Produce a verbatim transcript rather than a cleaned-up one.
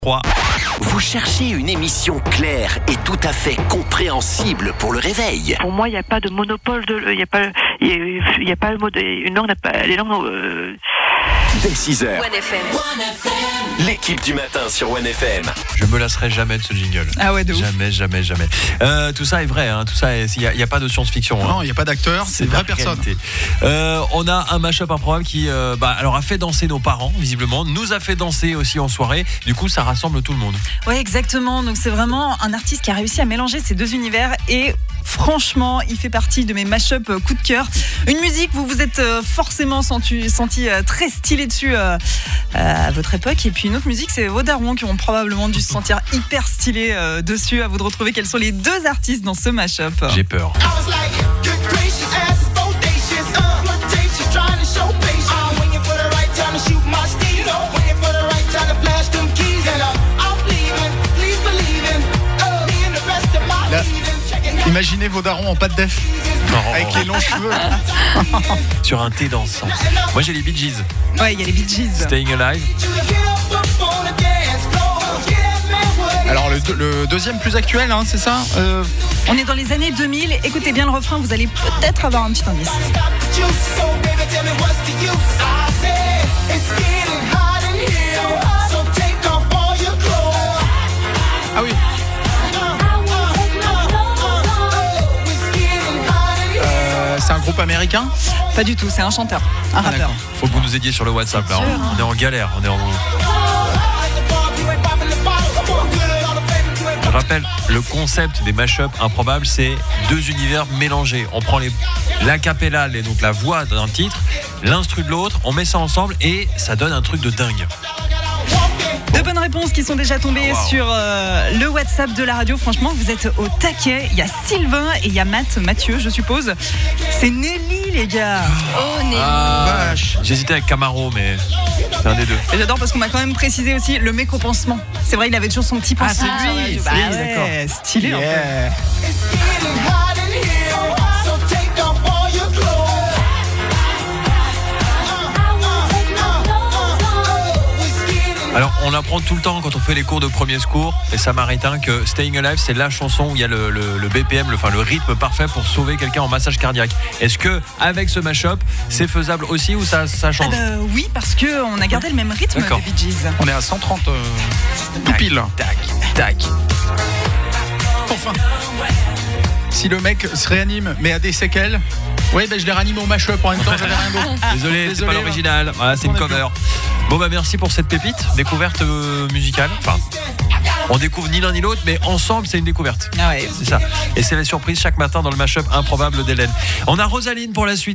trois. Vous cherchez une émission claire et tout à fait compréhensible pour le réveil. Pour moi, il n'y a pas de monopole de, il n'y a pas, il y a pas le mode, une langue n'a pas, les langues. Euh... Dès six heures. One F M. L'équipe du matin sur One F M. Je me lasserai jamais de ce jingle. Ah ouais, de ouf. Jamais, jamais, jamais. Euh, tout ça est vrai, hein, tout ça, il n'y a, y a pas de science-fiction. Hein. Non, il n'y a pas d'acteur, c'est une vraie personne. Euh, on a un mash-up improbable qui euh, bah, alors, a fait danser nos parents, visiblement, nous a fait danser aussi en soirée. Du coup, ça rassemble tout le monde. Ouais, exactement. Donc, c'est vraiment un artiste qui a réussi à mélanger ces deux univers et franchement, il fait partie de mes mash-up coup de cœur. Une musique, vous vous êtes forcément senti, senti très stylé dessus euh, à votre époque. Et puis une autre musique, c'est vos darons qui ont probablement dû se sentir hyper stylés euh, dessus. À vous de retrouver quels sont les deux artistes dans ce mash-up. J'ai peur. Là, imaginez vos darons en pâte def. Non. Avec les longs cheveux. Sur un thé dansant. Moi, j'ai les Bee Gees. Ouais, il y a les Bee Gees. Staying Alive. Alors le, le deuxième plus actuel, hein, c'est ça euh... On est dans les années deux mille. Écoutez bien le refrain, vous allez peut-être avoir un petit indice. Ah oui. Euh, c'est un groupe américain ? Pas du tout, c'est un chanteur, un Ah, rappeur. d'accord. Faut que vous nous aidiez sur le WhatsApp là. On est en galère. On est en. Je rappelle, le concept des mash-up improbables, c'est deux univers mélangés. On prend les, l'acapella, les, donc la voix d'un titre, l'instru de l'autre, on met ça ensemble et ça donne un truc de dingue. Deux bonnes réponses qui sont déjà tombées Wow. sur euh, le WhatsApp de la radio. Franchement, vous êtes au taquet. Il y a Sylvain et il y a Matt, Mathieu, je suppose. C'est Nelly, les gars. Oh, Nelly. Ah, Vache. j'hésitais avec Camaro, mais c'est un des deux. Et j'adore parce qu'on m'a quand même précisé aussi le mec au pansement. C'est vrai, il avait toujours son petit Ah, pansement. c'est lui, Bah c'est lui, ouais, d'accord. stylé. un peu. Yeah. Alors, on apprend tout le temps quand on fait les cours de premier secours, les Samaritains, que Staying Alive, c'est la chanson où il y a le, le, le B P M, le, enfin, le rythme parfait pour sauver quelqu'un en massage cardiaque. Est-ce que avec ce mash-up, c'est faisable aussi ou ça, ça Ah change? bah oui, parce qu'on a gardé le même rythme D'accord. des Bee Gees. On est à cent trente euh, tout pile. Tac, tac. Enfin. Si le mec se réanime mais a des séquelles, oui, ben je l'ai réanimé au mash-up en même temps, j'avais rien d'autre. Désolé, c'est pas Désolé, l'original. Voilà, c'est on une est cover. Bon bah merci pour cette pépite, découverte euh, musicale. Enfin, on découvre ni l'un ni l'autre, mais ensemble c'est une découverte. Ah ouais. C'est ça. Et c'est la surprise chaque matin dans le mash-up improbable d'Hélène. On a Rosaline pour la suite.